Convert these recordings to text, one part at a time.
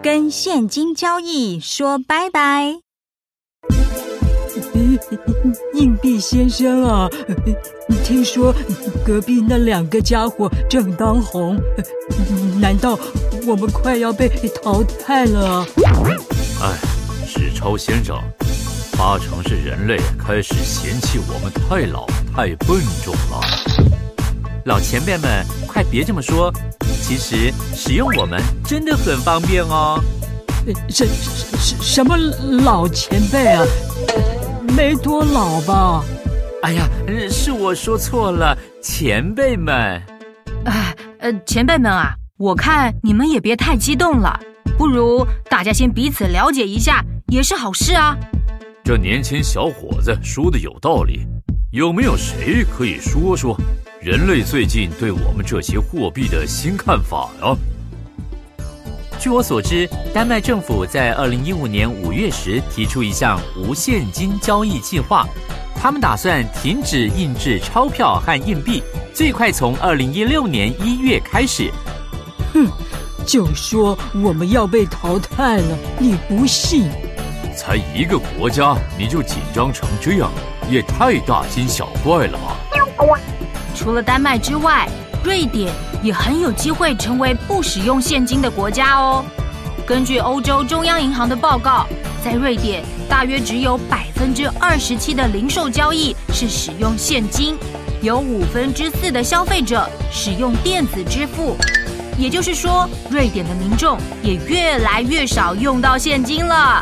跟现金交易说拜拜。 硬币先生啊，听说隔壁那2个家伙正当红，难道我们快要被淘汰了？ 纸钞先生，8成是人类开始嫌弃我们太老太笨重了。 老前辈们，快别这么说，其实使用我们真的很方便哦。 什么老前辈啊？没多老吧？ 哎呀，是我说错了，前辈们。 前辈们啊，我看你们也别太激动了，不如大家先彼此了解一下，也是好事啊。 这年轻小伙子说的有道理，有没有谁可以说说人类最近对我们这些货币的新看法呀？ 据我所知，丹麦政府在2015年5月时提出一项无现金交易计划，他们打算停止印制钞票和硬币，最快从2016年1月开始。 就说我们要被淘汰了，你不信？ 才一个国家你就紧张成这样，也太大惊小怪了吧？ 除了丹麦之外，瑞典也很有机会成为不使用现金的国家哦。根据欧洲中央银行的报告，在瑞典大约只有27%的零售交易是使用现金，有4%的消费者使用电子支付。也就是说，瑞典的民众也越来越少用到现金了。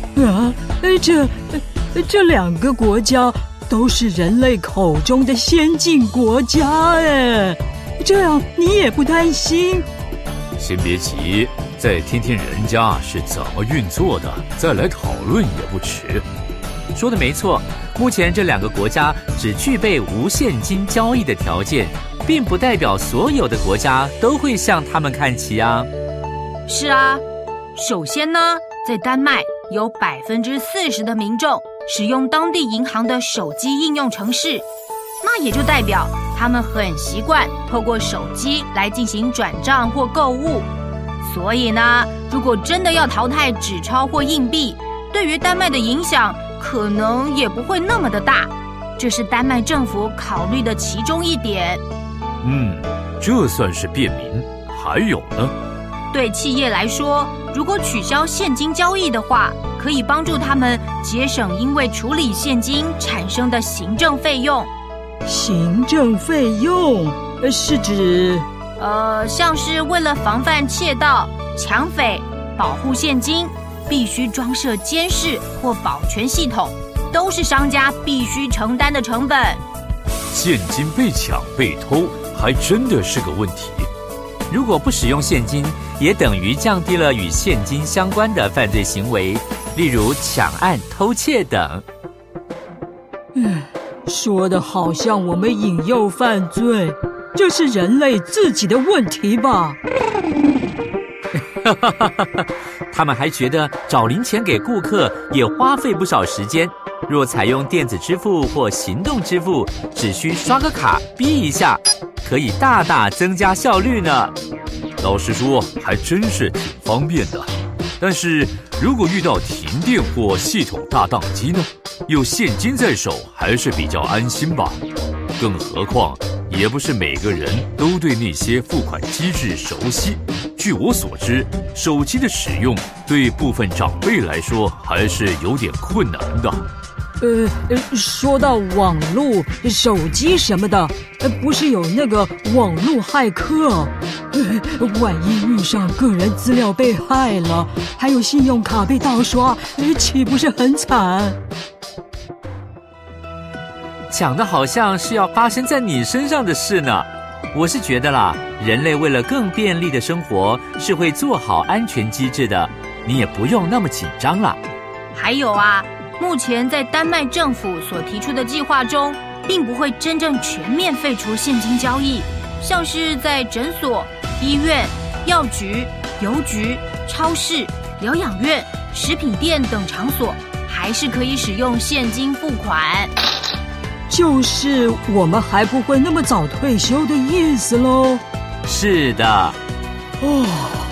这2个国家都是人类口中的先进国家哎，这样你也不担心？ 先别急，再听听人家是怎么运作的，再来讨论也不迟。 说的没错，目前这2个国家只具备无现金交易的条件，并不代表所有的国家都会向他们看齐啊。 是啊，首先呢，在丹麦有40%的民众使用当地银行的手机应用程式，那也就代表他们很习惯透过手机来进行转账或购物。所以呢，如果真的要淘汰纸钞或硬币，对于丹麦的影响可能也不会那么的大，这是丹麦政府考虑的其中一点。 这算是便民。还有呢？ 对企业来说，如果取消现金交易的话，可以帮助他们节省因为处理现金产生的行政费用。 行政费用是指？ 像是为了防范窃盗、抢匪、保护现金，必须装设监视或保全系统，都是商家必须承担的成本。 现金被抢被偷还真的是个问题。 如果不使用现金，也等于降低了与现金相关的犯罪行为，例如抢案、偷窃等。 说的好像我们引诱犯罪，这是人类自己的问题吧？ 他们还觉得找零钱给顾客也花费不少时间，若采用电子支付或行动支付，只需刷个卡逼一下，可以大大增加效率呢。 老实说，还真是挺方便的。但是如果遇到停电或系统大宕机呢？有现金在手还是比较安心吧。更何况也不是每个人都对那些付款机制熟悉。据我所知，手机的使用对部分长辈来说还是有点困难的。 说到网络、手机什么的，不是有那个网络骇客？万一遇上个人资料被害了，还有信用卡被盗刷，岂不是很惨？ 讲的好像是要发生在你身上的事呢。我是觉得啦，人类为了更便利的生活，是会做好安全机制的，你也不用那么紧张了。 还有啊，目前在丹麦政府所提出的计划中，并不会真正全面废除现金交易，像是在诊所、医院、药局、邮局、超市、疗养院、食品店等场所，还是可以使用现金付款。 就是我们还不会那么早退休的意思咯。 是的。